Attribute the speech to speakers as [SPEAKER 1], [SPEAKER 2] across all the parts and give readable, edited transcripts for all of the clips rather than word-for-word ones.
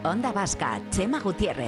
[SPEAKER 1] Onda Vasca, Chema Gutiérrez.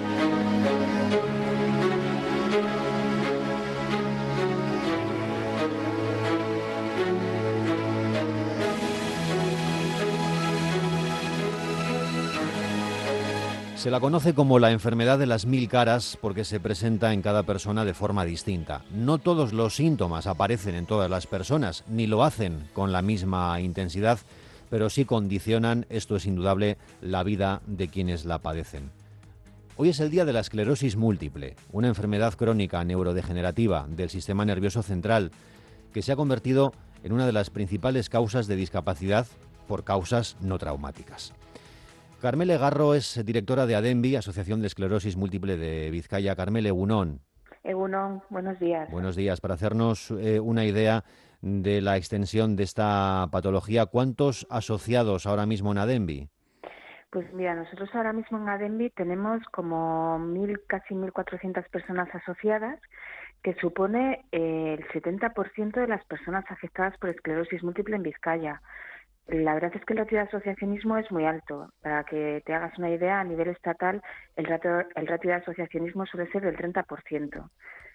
[SPEAKER 2] Se la conoce como la enfermedad de las 1000 caras porque se presenta en cada persona de forma distinta. No todos los síntomas aparecen en todas las personas, ni lo hacen con la misma intensidad, pero sí condicionan, esto es indudable, la vida de quienes la padecen. Hoy es el día de la esclerosis múltiple, una enfermedad crónica neurodegenerativa del sistema nervioso central que se ha convertido en una de las principales causas de discapacidad por causas no traumáticas. Carmele Garro es directora de ADEMBI, Asociación de Esclerosis Múltiple de Vizcaya. Carmele, egunon.
[SPEAKER 3] Egunon, buenos días.
[SPEAKER 2] Buenos días. Para hacernos una idea de la extensión de esta patología, ¿cuántos asociados ahora mismo en ADEMBI?
[SPEAKER 3] Pues mira, nosotros ahora mismo en ADEMBI tenemos como casi 1.400 personas asociadas, que supone el 70% de las personas afectadas por esclerosis múltiple en Vizcaya. La verdad es que el ratio de asociacionismo es muy alto. Para que te hagas una idea, a nivel estatal el ratio de asociacionismo suele ser del 30%.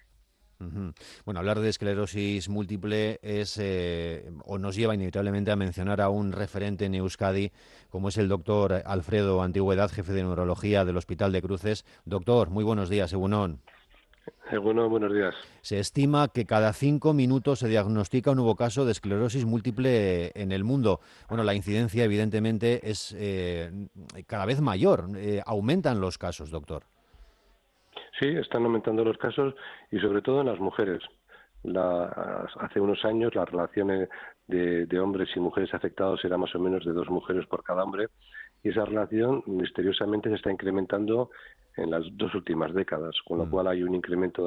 [SPEAKER 2] Bueno, hablar de esclerosis múltiple es o nos lleva inevitablemente a mencionar a un referente en Euskadi, como es el doctor Alfredo Antigüedad, jefe de neurología del Hospital de Cruces. Doctor, muy buenos días, egunon.
[SPEAKER 4] Bueno, buenos días.
[SPEAKER 2] Se estima que cada 5 minutos se diagnostica un nuevo caso de esclerosis múltiple en el mundo. Bueno, la incidencia evidentemente es cada vez mayor. Aumentan los casos, doctor.
[SPEAKER 4] Sí, están aumentando los casos y sobre todo en las mujeres. Hace unos años la relación de hombres y mujeres afectados era más o menos de 2 mujeres por cada hombre, y esa relación misteriosamente se está incrementando en las 2 últimas décadas, con lo cual hay un incremento de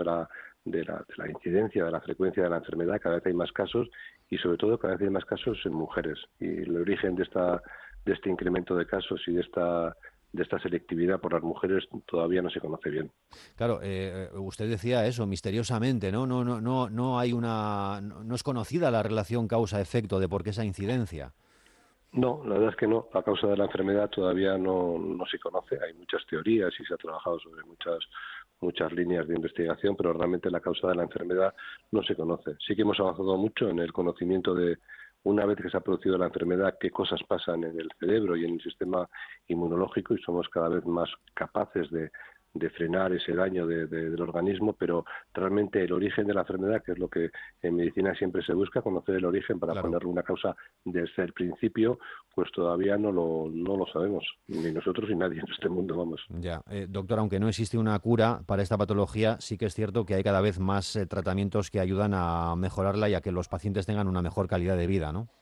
[SPEAKER 4] la incidencia, de la frecuencia de la enfermedad. Cada vez hay más casos y sobre todo cada vez hay más casos en mujeres, y el origen de este incremento de casos y de esta selectividad por las mujeres todavía no se conoce bien.
[SPEAKER 2] Claro, usted decía eso, misteriosamente, ¿no? No hay no es conocida la relación causa-efecto de por qué esa incidencia.
[SPEAKER 4] No, la verdad es que no. La causa de la enfermedad todavía no se conoce. Hay muchas teorías y se ha trabajado sobre muchas líneas de investigación, pero realmente la causa de la enfermedad no se conoce. Sí que hemos avanzado mucho en el conocimiento de, una vez que se ha producido la enfermedad, qué cosas pasan en el cerebro y en el sistema inmunológico, y somos cada vez más capaces de frenar ese daño del organismo, pero realmente el origen de la enfermedad, que es lo que en medicina siempre se busca, conocer el origen para ponerle una causa desde el principio, pues todavía no lo sabemos, ni nosotros ni nadie en este mundo, vamos.
[SPEAKER 2] Ya, doctor, aunque no existe una cura para esta patología, sí que es cierto que hay cada vez más tratamientos que ayudan a mejorarla y a que los pacientes tengan una mejor calidad de vida, ¿no?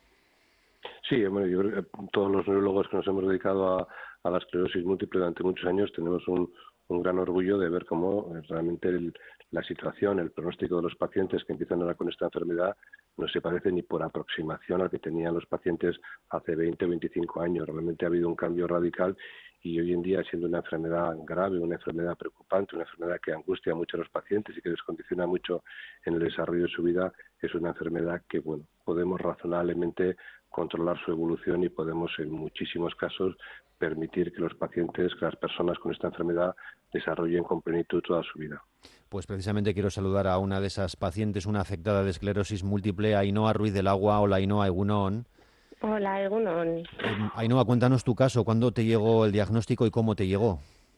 [SPEAKER 4] Sí, bueno, yo creo que todos los neurólogos que nos hemos dedicado a la esclerosis múltiple durante muchos años tenemos un gran orgullo de ver cómo realmente la situación, el pronóstico de los pacientes que empiezan ahora con esta enfermedad no se parece ni por aproximación al que tenían los pacientes hace 20 o 25 años. Realmente ha habido un cambio radical, y hoy en día, siendo una enfermedad grave, una enfermedad preocupante, una enfermedad que angustia mucho a los pacientes y que les condiciona mucho en el desarrollo de su vida, es una enfermedad que, bueno, podemos razonablemente controlar su evolución y podemos en muchísimos casos permitir que los pacientes, que las personas con esta enfermedad desarrollen con plenitud toda su vida.
[SPEAKER 2] Pues precisamente quiero saludar a una de esas pacientes, una afectada de esclerosis múltiple, Ainhoa Ruiz del Agua. Hola, Ainhoa, egunon.
[SPEAKER 5] Hola, egunon.
[SPEAKER 2] Ainhoa, cuéntanos tu caso. ¿Cuándo te llegó el diagnóstico y cómo te llegó?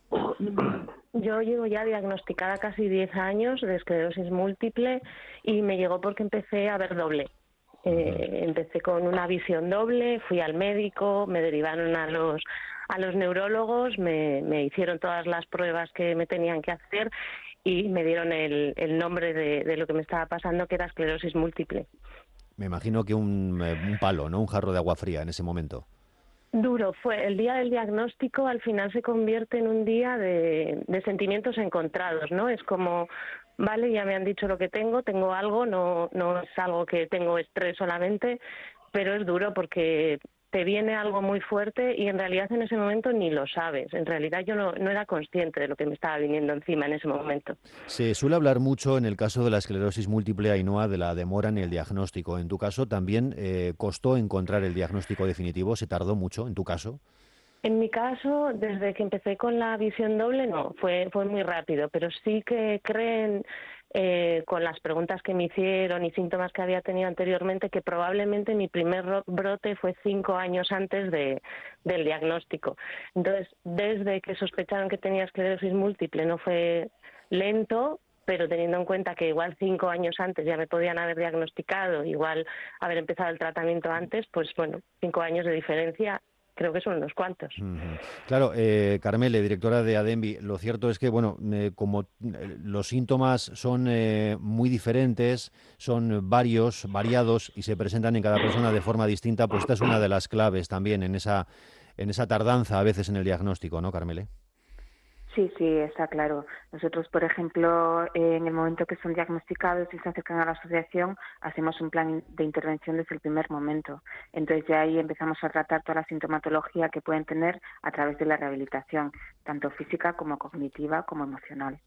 [SPEAKER 5] Yo llevo ya diagnosticada casi 10 años de esclerosis múltiple y me llegó porque empecé a ver doble. Empecé con una visión doble, fui al médico, me derivaron a los neurólogos, me hicieron todas las pruebas que me tenían que hacer y me dieron el nombre de lo que me estaba pasando, que era esclerosis múltiple.
[SPEAKER 2] Me imagino que un palo, ¿no? Un jarro de agua fría en ese momento.
[SPEAKER 5] Duro, fue el día del diagnóstico, al final se convierte en un día de sentimientos encontrados, ¿no? Es como, vale, ya me han dicho lo que tengo algo, no es algo que tengo estrés solamente, pero es duro porque te viene algo muy fuerte y en realidad en ese momento ni lo sabes. En realidad yo no era consciente de lo que me estaba viniendo encima en ese momento.
[SPEAKER 2] Se suele hablar mucho en el caso de la esclerosis múltiple, Ainhoa, de la demora en el diagnóstico. En tu caso también costó encontrar el diagnóstico definitivo, ¿se tardó mucho en tu caso?
[SPEAKER 5] En mi caso, desde que empecé con la visión doble, no, fue muy rápido, pero sí que creen, con las preguntas que me hicieron y síntomas que había tenido anteriormente, que probablemente mi primer brote fue 5 años antes del diagnóstico. Entonces, desde que sospecharon que tenía esclerosis múltiple, no fue lento, pero teniendo en cuenta que igual 5 años antes ya me podían haber diagnosticado, igual haber empezado el tratamiento antes, pues bueno, 5 años de diferencia creo que son unos cuantos.
[SPEAKER 2] Claro, Carmele, directora de Adembi, lo cierto es que, bueno, como los síntomas son muy diferentes, son variados y se presentan en cada persona de forma distinta, pues esta es una de las claves también en esa tardanza a veces en el diagnóstico, ¿no, Carmele?
[SPEAKER 3] Sí, sí, está claro. Nosotros, por ejemplo, en el momento que son diagnosticados y se acercan a la asociación, hacemos un plan de intervención desde el primer momento. Entonces ya ahí empezamos a tratar toda la sintomatología que pueden tener a través de la rehabilitación, tanto física como cognitiva como emocional.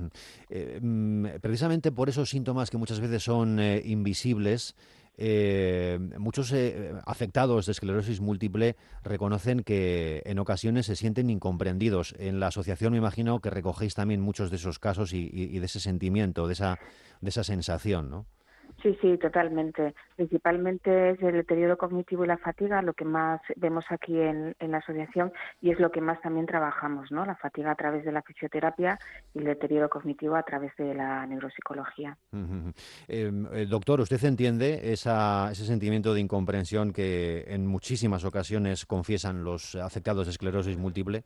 [SPEAKER 2] Precisamente por esos síntomas que muchas veces son invisibles, muchos afectados de esclerosis múltiple reconocen que en ocasiones se sienten incomprendidos. En la asociación me imagino que recogéis también muchos de esos casos y de ese sentimiento, de esa sensación, ¿no?
[SPEAKER 3] Sí, sí, totalmente. Principalmente es el deterioro cognitivo y la fatiga lo que más vemos aquí en la asociación y es lo que más también trabajamos, ¿no? La fatiga a través de la fisioterapia y el deterioro cognitivo a través de la neuropsicología.
[SPEAKER 2] Doctor, ¿usted entiende ese sentimiento de incomprensión que en muchísimas ocasiones confiesan los afectados de esclerosis múltiple?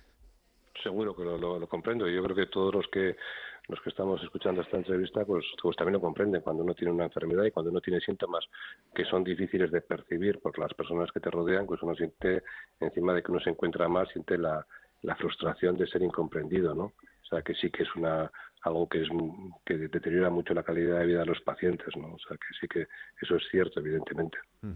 [SPEAKER 4] Seguro que lo comprendo. Yo creo que todos los que estamos escuchando esta entrevista, pues también lo comprenden cuando uno tiene una enfermedad y cuando uno tiene síntomas que son difíciles de percibir por las personas que te rodean, pues uno siente, encima de que uno se encuentra mal, siente la frustración de ser incomprendido, ¿no? O sea, que sí que es algo que deteriora mucho la calidad de vida de los pacientes, ¿no? O sea, que sí que eso es cierto, evidentemente.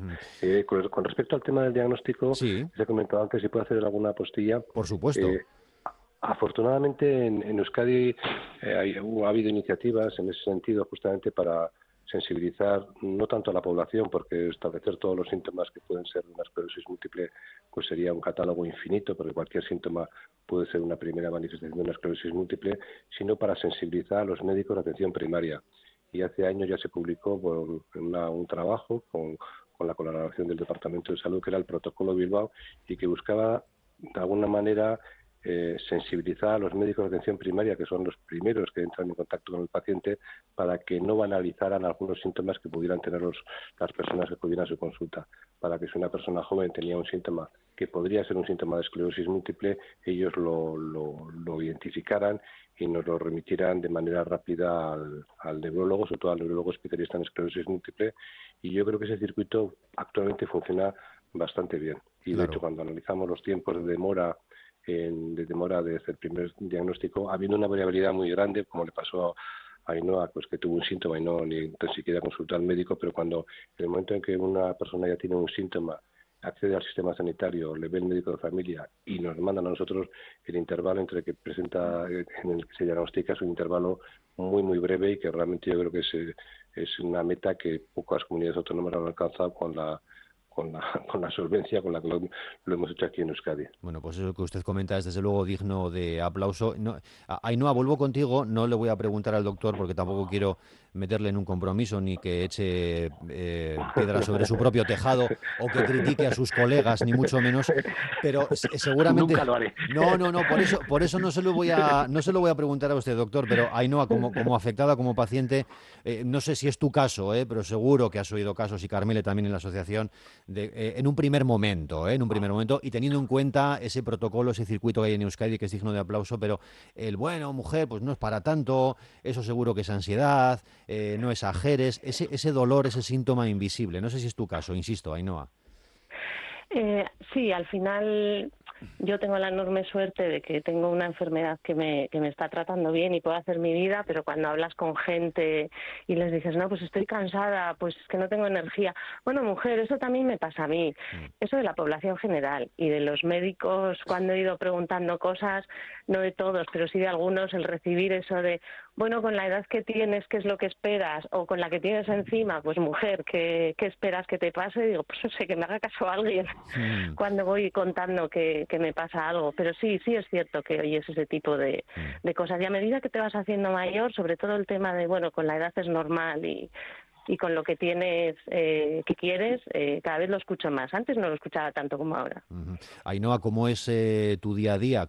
[SPEAKER 4] Con respecto al tema del diagnóstico,
[SPEAKER 2] Sí.
[SPEAKER 4] les he comentado antes, si puedo hacer alguna postilla.
[SPEAKER 2] Por supuesto.
[SPEAKER 4] Afortunadamente en Euskadi ha habido iniciativas en ese sentido justamente para sensibilizar no tanto a la población, porque establecer todos los síntomas que pueden ser de una esclerosis múltiple pues sería un catálogo infinito, porque cualquier síntoma puede ser una primera manifestación de una esclerosis múltiple, sino para sensibilizar a los médicos de atención primaria. Y hace años ya se publicó un trabajo con la colaboración del Departamento de Salud, que era el Protocolo Bilbao, y que buscaba de alguna manera sensibilizar a los médicos de atención primaria, que son los primeros que entran en contacto con el paciente, para que no banalizaran algunos síntomas que pudieran tener las personas que acudieran a su consulta, para que si una persona joven tenía un síntoma que podría ser un síntoma de esclerosis múltiple, ellos lo identificaran y nos lo remitieran de manera rápida al neurólogo, sobre todo al neurólogo especialista en esclerosis múltiple, y yo creo que ese circuito actualmente funciona bastante bien. Y
[SPEAKER 2] Claro.
[SPEAKER 4] de hecho, cuando analizamos los tiempos de demora desde el primer diagnóstico, habiendo una variabilidad muy grande, como le pasó a Ainhoa, pues que tuvo un síntoma y no ni siquiera consultó al médico, pero cuando en el momento en que una persona ya tiene un síntoma, accede al sistema sanitario, le ve el médico de familia y nos mandan a nosotros, el intervalo entre que presenta, en el que se diagnostica, es un intervalo muy, muy breve y que realmente yo creo que es una meta que pocas comunidades autónomas han alcanzado con la solvencia con la que lo hemos hecho aquí en Euskadi.
[SPEAKER 2] Bueno, pues eso que usted comenta es desde luego digno de aplauso. No, Ainhoa, vuelvo contigo. No le voy a preguntar al doctor porque tampoco quiero meterle en un compromiso ni que eche piedra sobre su propio tejado o que critique a sus colegas, ni mucho menos. Pero seguramente
[SPEAKER 4] Nunca lo haré.
[SPEAKER 2] No, por eso no se lo voy a preguntar a usted, doctor. Pero Ainhoa, como afectada, como paciente, no sé si es tu caso, pero seguro que has oído casos y Carmele también en la asociación. En un primer momento, y teniendo en cuenta ese protocolo, ese circuito que hay en Euskadi, que es digno de aplauso, pero mujer, pues no es para tanto, eso seguro que es ansiedad, no exageres, ese dolor, ese síntoma invisible. No sé si es tu caso, insisto, Ainhoa.
[SPEAKER 5] Sí, al final yo tengo la enorme suerte de que tengo una enfermedad que me está tratando bien y puedo hacer mi vida, pero cuando hablas con gente y les dices, no, pues estoy cansada, pues es que no tengo energía. Bueno, mujer, eso también me pasa a mí. Eso de la población general y de los médicos, cuando he ido preguntando cosas, no de todos, pero sí de algunos, el recibir eso de, bueno, con la edad que tienes, ¿qué es lo que esperas? O con la que tienes encima, pues mujer, ¿qué esperas que te pase? Digo, pues no sé, que me haga caso alguien cuando voy contando que me pasa algo. Pero sí es cierto que oyes ese tipo de cosas. Y a medida que te vas haciendo mayor, sobre todo el tema de, bueno, con la edad es normal y con lo que tienes, que quieres, cada vez lo escucho más. Antes no lo escuchaba tanto como ahora.
[SPEAKER 2] Ainhoa, ¿cómo es tu día a día?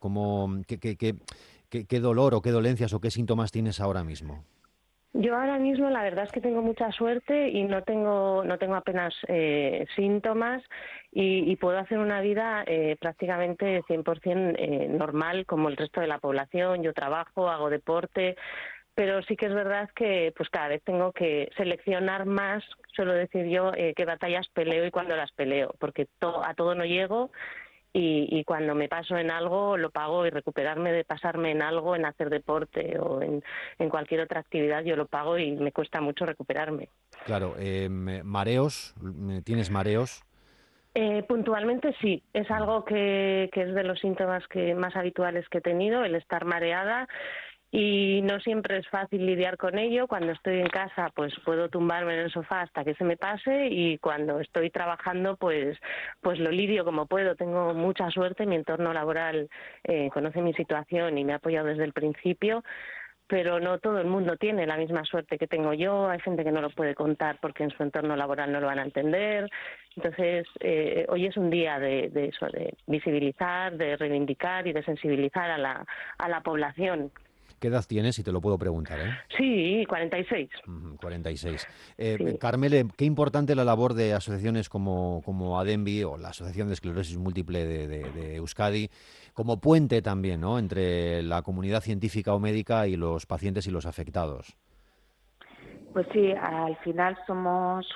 [SPEAKER 2] ¿Qué dolor o qué dolencias o qué síntomas tienes ahora mismo?
[SPEAKER 5] Yo ahora mismo la verdad es que tengo mucha suerte y no tengo apenas síntomas y puedo hacer una vida prácticamente 100% normal como el resto de la población. Yo trabajo, hago deporte, pero sí que es verdad que pues cada vez tengo que seleccionar más, suelo decir yo, qué batallas peleo y cuándo las peleo, porque a todo no llego. Y cuando me paso en algo lo pago, y recuperarme de pasarme en algo, en hacer deporte o en cualquier otra actividad, yo lo pago y me cuesta mucho recuperarme.
[SPEAKER 2] Claro, mareos, ¿tienes mareos?
[SPEAKER 5] Puntualmente sí, es algo que es de los síntomas más habituales que he tenido, el estar mareada. Y no siempre es fácil lidiar con ello. Cuando estoy en casa, pues puedo tumbarme en el sofá hasta que se me pase, y cuando estoy trabajando, pues lo lidio como puedo. Tengo mucha suerte, mi entorno laboral conoce mi situación y me ha apoyado desde el principio, pero no todo el mundo tiene la misma suerte que tengo yo. Hay gente que no lo puede contar porque en su entorno laboral no lo van a entender. Entonces, hoy es un día de eso, de visibilizar, de reivindicar y de sensibilizar a la población.
[SPEAKER 2] ¿Qué edad tienes? Si te lo puedo preguntar, ¿eh?
[SPEAKER 5] Sí, 46.
[SPEAKER 2] 46.
[SPEAKER 5] Sí.
[SPEAKER 2] Carmele, qué importante la labor de asociaciones como ADEMBI o la Asociación de Esclerosis Múltiple de Euskadi, como puente también, ¿no?, entre la comunidad científica o médica y los pacientes y los afectados.
[SPEAKER 3] Pues sí, al final somos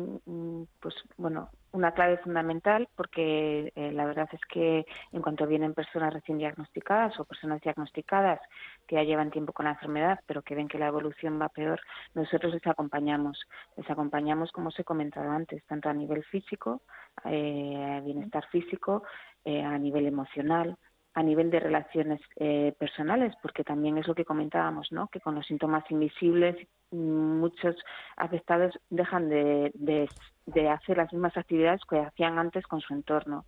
[SPEAKER 3] una clave fundamental, porque la verdad es que en cuanto vienen personas recién diagnosticadas o personas diagnosticadas que ya llevan tiempo con la enfermedad, pero que ven que la evolución va peor, nosotros les acompañamos, como os he comentado antes, tanto a nivel físico, bienestar físico, a nivel emocional, a nivel de relaciones personales, porque también es lo que comentábamos, ¿no?, que con los síntomas invisibles muchos afectados dejan de hacer las mismas actividades que hacían antes con su entorno.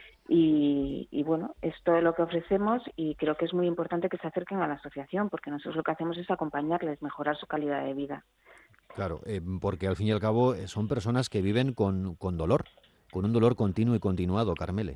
[SPEAKER 3] Y bueno, es todo lo que ofrecemos, y creo que es muy importante que se acerquen a la asociación, porque nosotros lo que hacemos es acompañarles, mejorar su calidad de vida.
[SPEAKER 2] Claro, porque al fin y al cabo son personas que viven con dolor, con un dolor continuo y continuado, Carmele.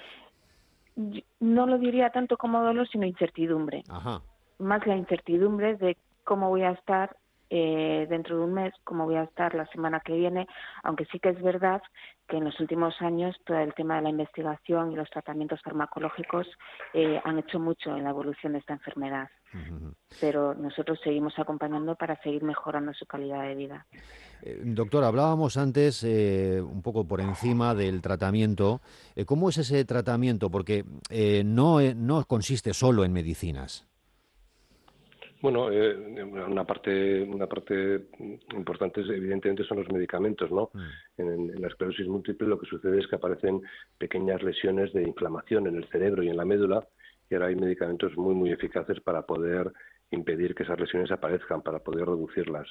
[SPEAKER 3] No lo diría tanto como dolor, sino incertidumbre.
[SPEAKER 2] Ajá.
[SPEAKER 3] Más la incertidumbre de cómo voy a estar dentro de un mes, cómo voy a estar la semana que viene, aunque sí que es verdad que en los últimos años todo el tema de la investigación y los tratamientos farmacológicos han hecho mucho en la evolución de esta enfermedad. Pero nosotros seguimos acompañando para seguir mejorando su calidad de vida.
[SPEAKER 2] Doctor, hablábamos antes un poco por encima del tratamiento. ¿Cómo es ese tratamiento? Porque no consiste solo en medicinas.
[SPEAKER 4] Bueno, una parte importante evidentemente son los medicamentos, ¿no? En la esclerosis múltiple lo que sucede es que aparecen pequeñas lesiones de inflamación en el cerebro y en la médula, y ahora hay medicamentos muy eficaces para poder impedir que esas lesiones aparezcan, para poder reducirlas.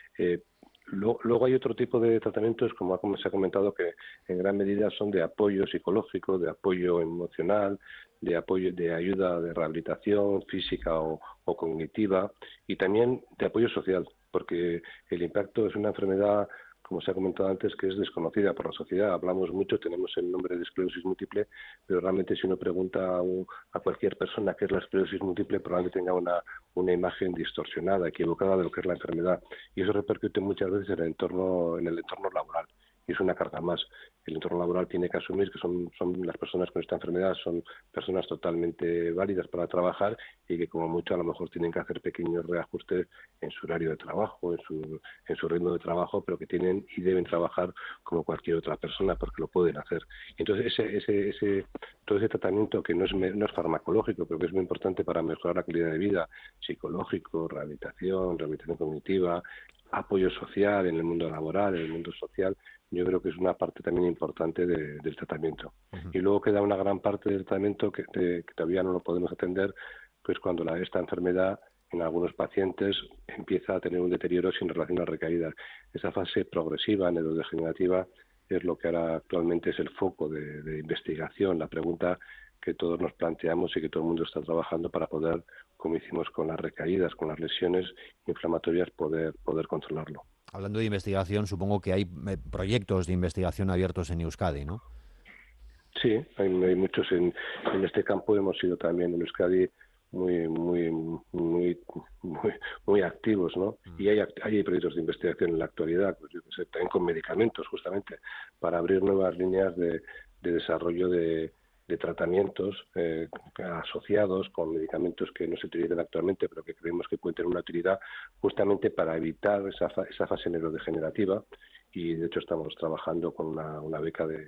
[SPEAKER 4] Luego hay otro tipo de tratamientos, como se ha comentado, que en gran medida son de apoyo psicológico, de apoyo emocional, de apoyo, de ayuda de rehabilitación física o cognitiva, y también de apoyo social, porque el impacto es una enfermedad, como se ha comentado antes, que es desconocida por la sociedad. Hablamos mucho, tenemos el nombre de esclerosis múltiple, pero realmente si uno pregunta a cualquier persona qué es la esclerosis múltiple, probablemente tenga una imagen distorsionada, equivocada de lo que es la enfermedad, y eso repercute muchas veces en el entorno laboral, y es una carga más. El entorno laboral tiene que asumir que son las personas con esta enfermedad son personas totalmente válidas para trabajar, y que como mucho a lo mejor tienen que hacer pequeños reajustes en su horario de trabajo, en su ritmo de trabajo, pero que tienen y deben trabajar como cualquier otra persona, porque lo pueden hacer. Entonces todo ese tratamiento, que no es farmacológico, pero que es muy importante para mejorar la calidad de vida, psicológico, rehabilitación cognitiva, apoyo social en el mundo laboral, en el mundo social, yo creo que es una parte también importante del tratamiento. Y luego queda una gran parte del tratamiento que todavía no lo podemos atender, pues cuando esta enfermedad en algunos pacientes empieza a tener un deterioro sin relación a recaídas. Esa fase progresiva neurodegenerativa es lo que ahora actualmente es el foco de investigación, la pregunta que todos nos planteamos y que todo el mundo está trabajando para poder, como hicimos con las recaídas, con las lesiones inflamatorias, poder controlarlo.
[SPEAKER 2] Hablando de investigación, supongo que hay proyectos de investigación abiertos en Euskadi, ¿no? Sí,
[SPEAKER 4] hay muchos en este campo. Hemos sido también en Euskadi muy activos, ¿no? Y hay proyectos de investigación en la actualidad, pues yo que sé, también con medicamentos, justamente, para abrir nuevas líneas de desarrollo de tratamientos asociados con medicamentos que no se utilizan actualmente, pero que creemos que pueden tener una utilidad justamente para evitar esa fase neurodegenerativa. Y de hecho estamos trabajando con una beca de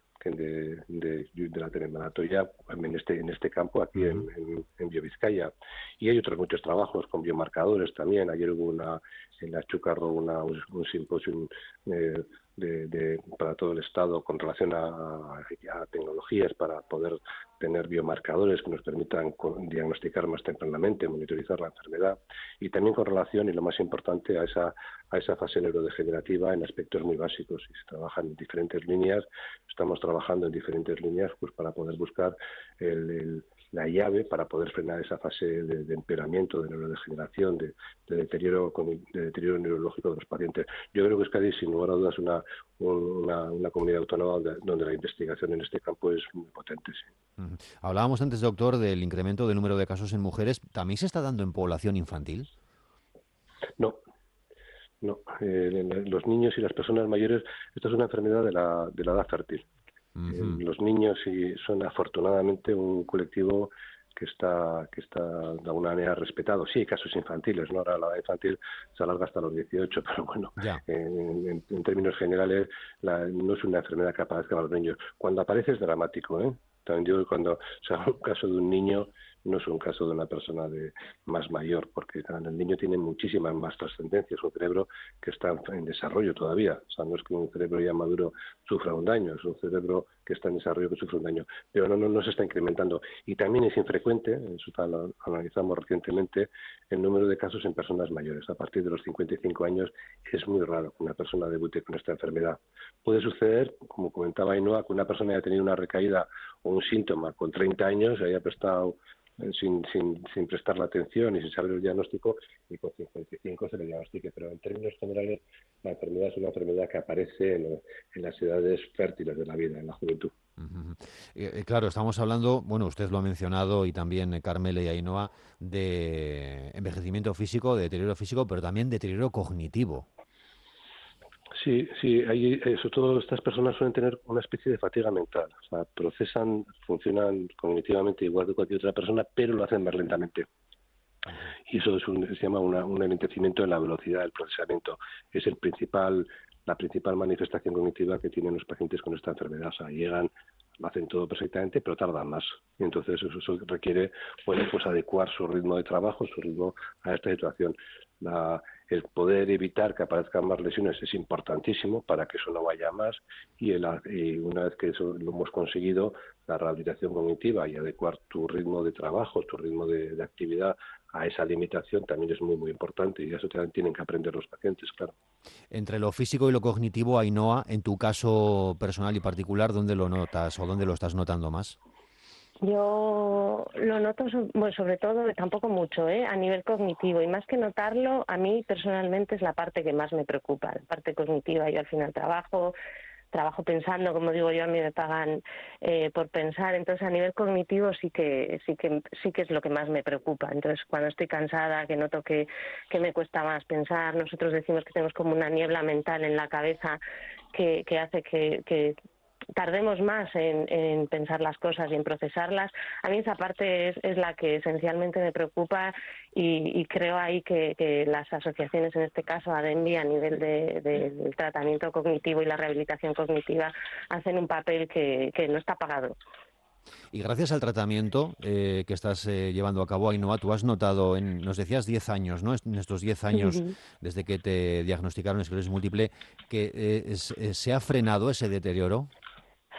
[SPEAKER 4] la Telemanato-Ya en este campo aquí en BioVizcaya. Y hay otros muchos trabajos con biomarcadores también. Ayer hubo en la Chucarro un simposio para todo el Estado con relación a tecnologías para poder tener biomarcadores que nos permitan diagnosticar más tempranamente, monitorizar la enfermedad, y también con relación, y lo más importante, a esa fase neurodegenerativa en aspectos muy básicos. Y se trabaja en diferentes líneas, estamos trabajando en diferentes líneas pues para poder buscar la llave para poder frenar esa fase de empeoramiento, de neurodegeneración, de deterioro neurológico de los pacientes. Yo creo que Euskadi, sin lugar a dudas, es una comunidad autónoma donde la investigación en este campo es muy potente. Sí.
[SPEAKER 2] Hablábamos antes, doctor, del incremento del número de casos en mujeres. ¿También se está dando en población infantil?
[SPEAKER 4] No. Los niños y las personas mayores, esto es una enfermedad de la edad fértil. Los niños son afortunadamente un colectivo que está de alguna manera respetado. Sí, hay casos infantiles, ¿no? Ahora la edad infantil se alarga hasta los 18, pero bueno, en términos generales no es una enfermedad que aparezca a los niños. Cuando aparece es dramático, ¿eh? También digo que cuando se haga un caso de un niño, no es un caso de una persona más mayor, porque el niño tiene muchísimas más trascendencias, un cerebro que está en desarrollo todavía. O sea, no es que un cerebro ya maduro sufra un daño, es un cerebro que está en desarrollo que sufre un daño. Pero no se está incrementando. Y también es infrecuente, eso lo analizamos recientemente, el número de casos en personas mayores. A partir de los 55 años es muy raro que una persona debute con esta enfermedad. Puede suceder, como comentaba Ainhoa, que una persona haya tenido una recaída o un síntoma con 30 años, haya prestado sin prestarle atención y sin saber el diagnóstico, y con 55 se le diagnostique. Pero en términos generales, la enfermedad es una enfermedad que aparece en las edades fértiles de la vida, en la juventud.
[SPEAKER 2] Claro, estamos hablando, bueno, usted lo ha mencionado y también Carmele y Ainhoa, de envejecimiento físico, de deterioro físico, pero también deterioro cognitivo.
[SPEAKER 4] Sí, sobre todo estas personas suelen tener una especie de fatiga mental, o sea, funcionan cognitivamente igual que cualquier otra persona, pero lo hacen más lentamente. Y eso se llama un alentecimiento en la velocidad del procesamiento. Es la principal manifestación cognitiva que tienen los pacientes con esta enfermedad. O sea, llegan, lo hacen todo perfectamente, pero tardan más. Y entonces eso requiere pues adecuar su ritmo de trabajo, su ritmo a esta situación. El poder evitar que aparezcan más lesiones es importantísimo para que eso no vaya más, y una vez que eso lo hemos conseguido, la rehabilitación cognitiva y adecuar tu ritmo de trabajo, tu ritmo de actividad a esa limitación también es muy, muy importante, y eso también tienen que aprender los pacientes, claro.
[SPEAKER 2] Entre lo físico y lo cognitivo, Ainhoa, en tu caso personal y particular, ¿dónde lo notas o dónde lo estás notando más?
[SPEAKER 5] Yo lo noto, sobre todo, tampoco mucho, a nivel cognitivo, y más que notarlo, a mí personalmente es la parte que más me preocupa, la parte cognitiva. Yo al final trabajo pensando, como digo yo, a mí me pagan por pensar, entonces a nivel cognitivo sí que es lo que más me preocupa. Entonces cuando estoy cansada, que noto que me cuesta más pensar, nosotros decimos que tenemos como una niebla mental en la cabeza que hace que tardemos más en pensar las cosas y en procesarlas. A mí esa parte es la que esencialmente me preocupa, y creo ahí que las asociaciones, en este caso ADEMBI, a nivel del tratamiento cognitivo y la rehabilitación cognitiva, hacen un papel que no está pagado.
[SPEAKER 2] Y gracias al tratamiento que estás llevando a cabo, Ainhoa, tú has notado, nos decías 10 años, ¿no? En estos 10 años, desde que te diagnosticaron esclerosis múltiple, que se ha frenado ese deterioro.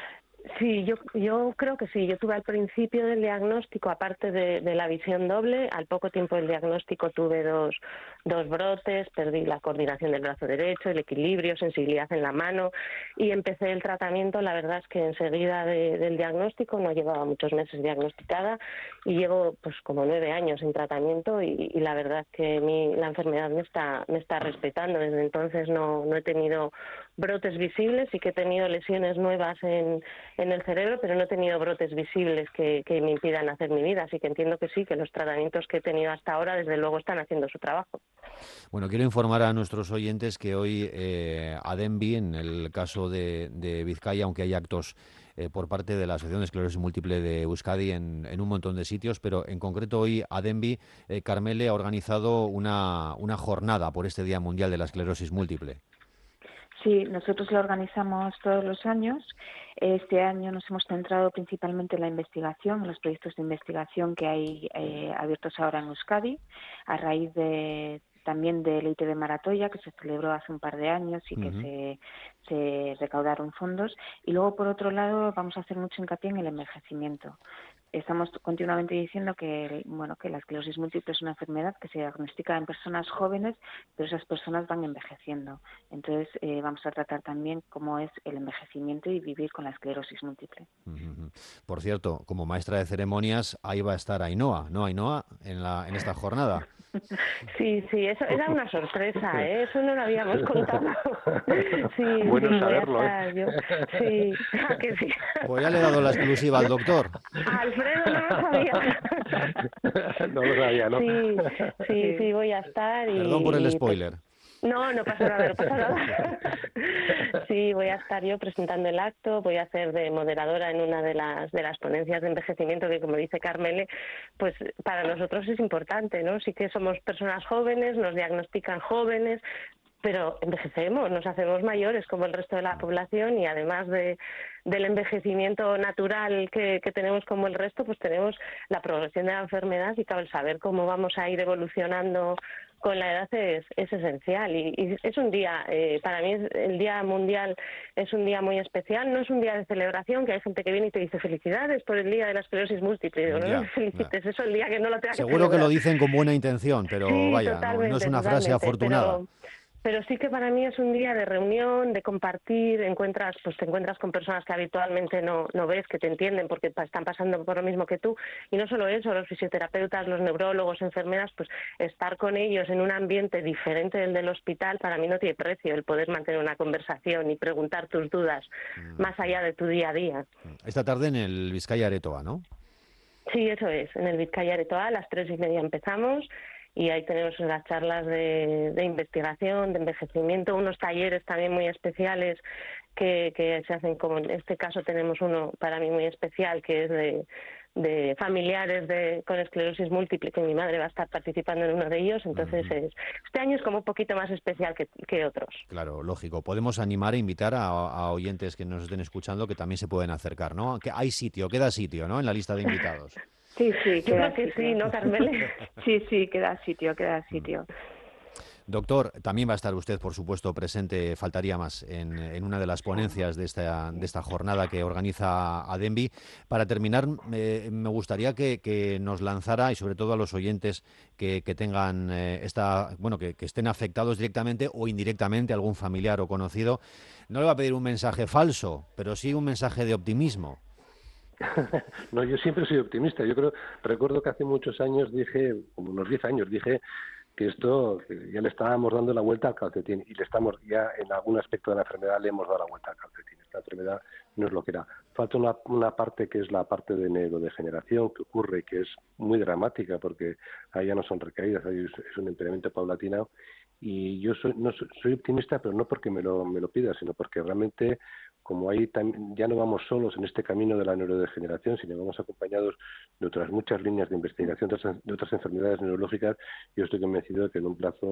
[SPEAKER 5] Sí, yo creo que sí. Yo tuve al principio del diagnóstico, aparte de la visión doble, al poco tiempo del diagnóstico tuve dos brotes, perdí la coordinación del brazo derecho, el equilibrio, sensibilidad en la mano y empecé el tratamiento. La verdad es que enseguida del diagnóstico, no llevaba muchos meses diagnosticada y llevo pues como 9 años en tratamiento y la verdad es que la enfermedad me está respetando. Desde entonces no he tenido brotes visibles, sí que he tenido lesiones nuevas en el cerebro, pero no he tenido brotes visibles que me impidan hacer mi vida. Así que entiendo que sí, que los tratamientos que he tenido hasta ahora, desde luego, están haciendo su trabajo.
[SPEAKER 2] Bueno, quiero informar a nuestros oyentes que hoy Adembi, en el caso de Vizcaya, aunque hay actos por parte de la Asociación de Esclerosis Múltiple de Euskadi en un montón de sitios, pero en concreto hoy Adembi, Carmele, ha organizado una jornada por este Día Mundial de la Esclerosis Múltiple.
[SPEAKER 3] Sí, nosotros lo organizamos todos los años. Este año nos hemos centrado principalmente en la investigación, en los proyectos de investigación que hay abiertos ahora en Euskadi, a raíz también del ITV Maratoya, que se celebró hace un par de años y que se recaudaron fondos. Y luego, por otro lado, vamos a hacer mucho hincapié en el envejecimiento. Estamos continuamente diciendo que la esclerosis múltiple es una enfermedad que se diagnostica en personas jóvenes, pero esas personas van envejeciendo. Entonces, vamos a tratar también cómo es el envejecimiento y vivir con la esclerosis múltiple.
[SPEAKER 2] Por cierto, como maestra de ceremonias, ahí va a estar Ainhoa, ¿no, Ainhoa, en esta jornada?
[SPEAKER 5] Sí, eso era una sorpresa, ¿eh? Eso no lo habíamos contado. Sí,
[SPEAKER 4] bueno
[SPEAKER 5] sí,
[SPEAKER 4] saberlo,
[SPEAKER 5] yo. Sí, que sí.
[SPEAKER 2] Pues ya le he dado la exclusiva al doctor.
[SPEAKER 5] Alfredo no lo sabía.
[SPEAKER 4] No lo sabía, ¿no?
[SPEAKER 5] Sí, voy a estar.
[SPEAKER 2] Perdón por el spoiler.
[SPEAKER 5] No pasa nada. Sí, voy a estar yo presentando el acto, voy a hacer de moderadora en una de las ponencias de envejecimiento que, como dice Carmele, pues para nosotros es importante, ¿no? Sí que somos personas jóvenes, nos diagnostican jóvenes, pero envejecemos, nos hacemos mayores como el resto de la población y además del envejecimiento natural que tenemos como el resto, pues tenemos la progresión de la enfermedad y claro, el saber cómo vamos a ir evolucionando con la edad es esencial y es un día, para mí el Día Mundial es un día muy especial, no es un día de celebración, que hay gente que viene y te dice felicidades por el Día de la Esclerosis Múltiple, digo, no me felicites, eso el día que no lo tenga que celebrar.
[SPEAKER 2] Seguro que lo dicen con buena intención, pero
[SPEAKER 5] sí,
[SPEAKER 2] vaya, no es una frase afortunada.
[SPEAKER 5] Pero sí que para mí es un día de reunión, de compartir, te encuentras con personas que habitualmente no ves, que te entienden porque están pasando por lo mismo que tú. Y no solo eso, los fisioterapeutas, los neurólogos, enfermeras, pues estar con ellos en un ambiente diferente del hospital, para mí no tiene precio el poder mantener una conversación y preguntar tus dudas más allá de tu día a día.
[SPEAKER 2] Esta tarde en el Vizcaya Aretoa, ¿no?
[SPEAKER 5] Sí, eso es, en el Vizcaya Aretoa a las 3:30 empezamos. Y ahí tenemos las charlas de investigación, de envejecimiento, unos talleres también muy especiales que se hacen, como en este caso tenemos uno para mí muy especial, que es de familiares con esclerosis múltiple, que mi madre va a estar participando en uno de ellos, entonces este año es como un poquito más especial que otros.
[SPEAKER 2] Claro, lógico. Podemos animar e invitar a oyentes que nos estén escuchando que también se pueden acercar, ¿no? Que hay sitio, queda sitio, ¿no?, en la lista de invitados.
[SPEAKER 3] Sí,
[SPEAKER 5] yo creo que sí, ¿no, Carmele?
[SPEAKER 3] Sí, queda sitio.
[SPEAKER 2] Doctor, también va a estar usted, por supuesto, presente, faltaría más, en una de las ponencias de esta jornada que organiza Adembi. Para terminar, me gustaría que nos lanzara, y sobre todo a los oyentes que tengan que estén afectados directamente o indirectamente, algún familiar o conocido, no le va a pedir un mensaje falso, pero sí un mensaje de optimismo.
[SPEAKER 4] No, yo siempre soy optimista. Recuerdo que hace muchos años como unos 10 años, que ya le estábamos dando la vuelta al calcetín y ya en algún aspecto de la enfermedad le hemos dado la vuelta al calcetín. Esta enfermedad no es lo que era. Falta una parte que es la parte de neurodegeneración que ocurre, que es muy dramática porque ahí ya no son recaídas, ahí es un empeoramiento paulatino. Y yo soy optimista, pero no porque me lo pida, sino porque realmente, como ahí ya no vamos solos en este camino de la neurodegeneración, sino vamos acompañados de otras muchas líneas de investigación de otras enfermedades neurológicas, yo estoy convencido de que en un plazo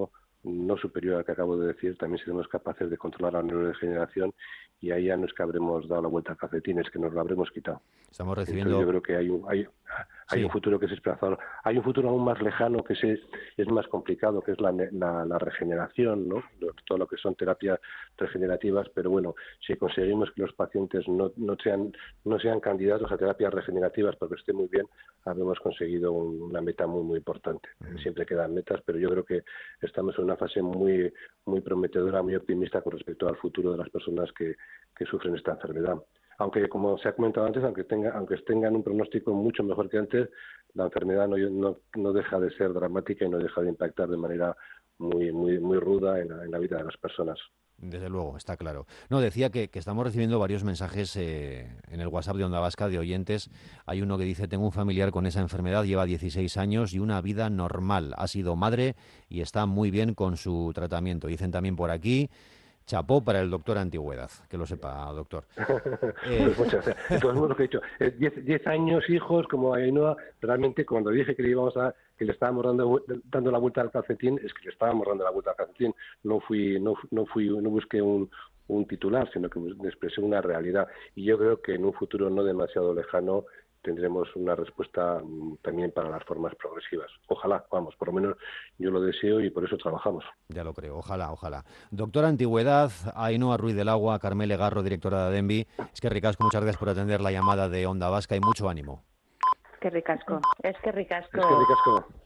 [SPEAKER 4] no superior al que acabo de decir, también seremos capaces de controlar la neurodegeneración, y ahí ya no es que habremos dado la vuelta al calcetín, es que nos lo habremos quitado.
[SPEAKER 2] Estamos recibiendo...
[SPEAKER 4] Entonces yo creo que hay un futuro que es esperanzador. Hay un futuro aún más lejano que es más complicado, que es la regeneración, ¿no? Todo lo que son terapias regenerativas, pero bueno, si conseguimos que los pacientes no sean candidatos a terapias regenerativas porque estén muy bien, habremos conseguido una meta muy, muy importante. Siempre quedan metas, pero yo creo que estamos en una fase muy, muy prometedora, muy optimista con respecto al futuro de las personas que sufren esta enfermedad. Aunque, como se ha comentado antes, aunque tengan un pronóstico mucho mejor que antes, la enfermedad no deja de ser dramática y no deja de impactar de manera muy, muy, muy ruda en la vida de las personas.
[SPEAKER 2] Desde luego, está claro. No, decía que estamos recibiendo varios mensajes en el WhatsApp de Onda Vasca de oyentes. Hay uno que dice: tengo un familiar con esa enfermedad, lleva 16 años y una vida normal. Ha sido madre y está muy bien con su tratamiento. Dicen también por aquí: chapó para el doctor Antigüedad. Que lo sepa, doctor.
[SPEAKER 4] Pues muchas gracias. De todos modos, lo que he dicho, 10 años, hijos, como Ainhoa, realmente cuando dije que le estábamos dando la vuelta al calcetín, es que le estábamos dando la vuelta al calcetín. No busqué un titular, sino que expresé una realidad. Y yo creo que en un futuro no demasiado lejano tendremos una respuesta también para las formas progresivas. Ojalá, vamos, por lo menos yo lo deseo y por eso trabajamos.
[SPEAKER 2] Ya lo creo, ojalá, ojalá. Doctora Antigüedad, Ainhoa Ruiz del Agua, Carmele Garro, directora de Adembi. Es que ricasco, muchas gracias por atender la llamada de Onda Vasca y mucho ánimo.
[SPEAKER 3] Es que ricasco.
[SPEAKER 5] Es que ricasco.
[SPEAKER 4] Es que ricasco.